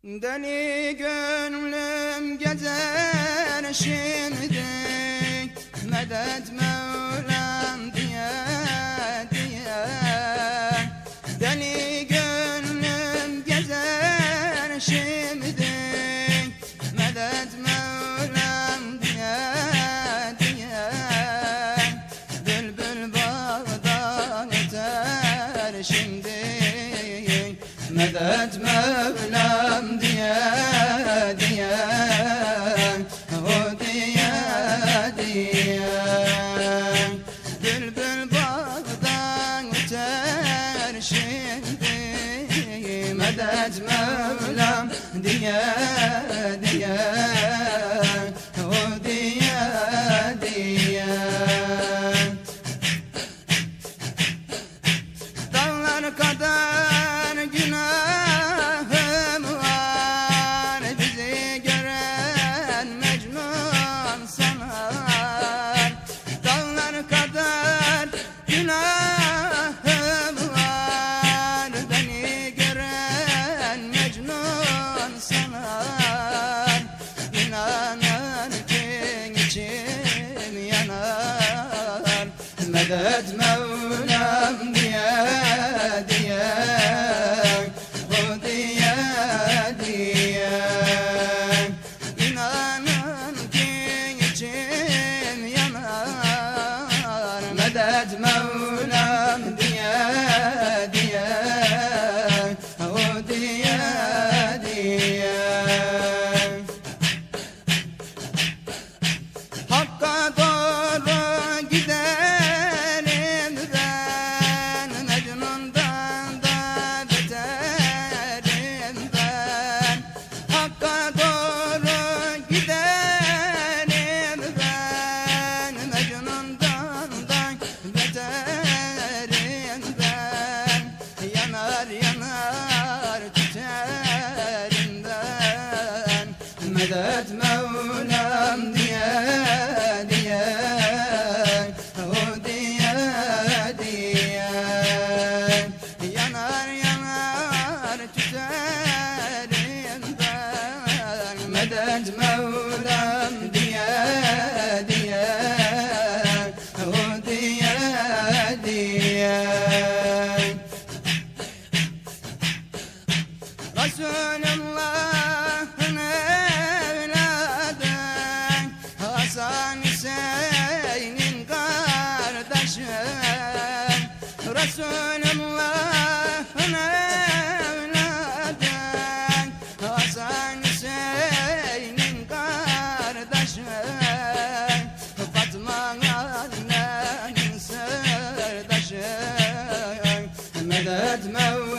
Deli gönlüm gezer şimdi, medet Mevlam diye diye. Deli gönlüm gezer şimdi, medet Mevlam diye diye. Bülbül bağdan öter şimdi, medet Mevlam diye diye, o diye diye. Bülbül bağdan öter şimdi, medet Mevlam diye diye, o diye diye. Dağlar kadar günahım var, bizi gören Mecnun sanar. Dağlar kadar günahım var, beni gören Mecnun sanar. İnanırken içim yanar, medet Mevlam diye diye, o diye diye. İnanın ki içim yanar, medet Mevlam diye diye, o diye diye. Hakka doğru gidelim ben, Mecnun'dan da beterim ben. Hakka doğru gidelim ben, Mecnun'dan da beterim ben. Yanar yanar tüterim ben, medet Mevlam diye diye, o diye diye. Yanar yanar tüterim ben, medet Mevlam diye diye, o diye diye. Resulullah'ın evladı Hasan Hüseyin'in kardeşi, Resulullah'ın evladı Hasan Hüseyin'in kardeşi, Fatma annenin sırdaşı, medet Mevlam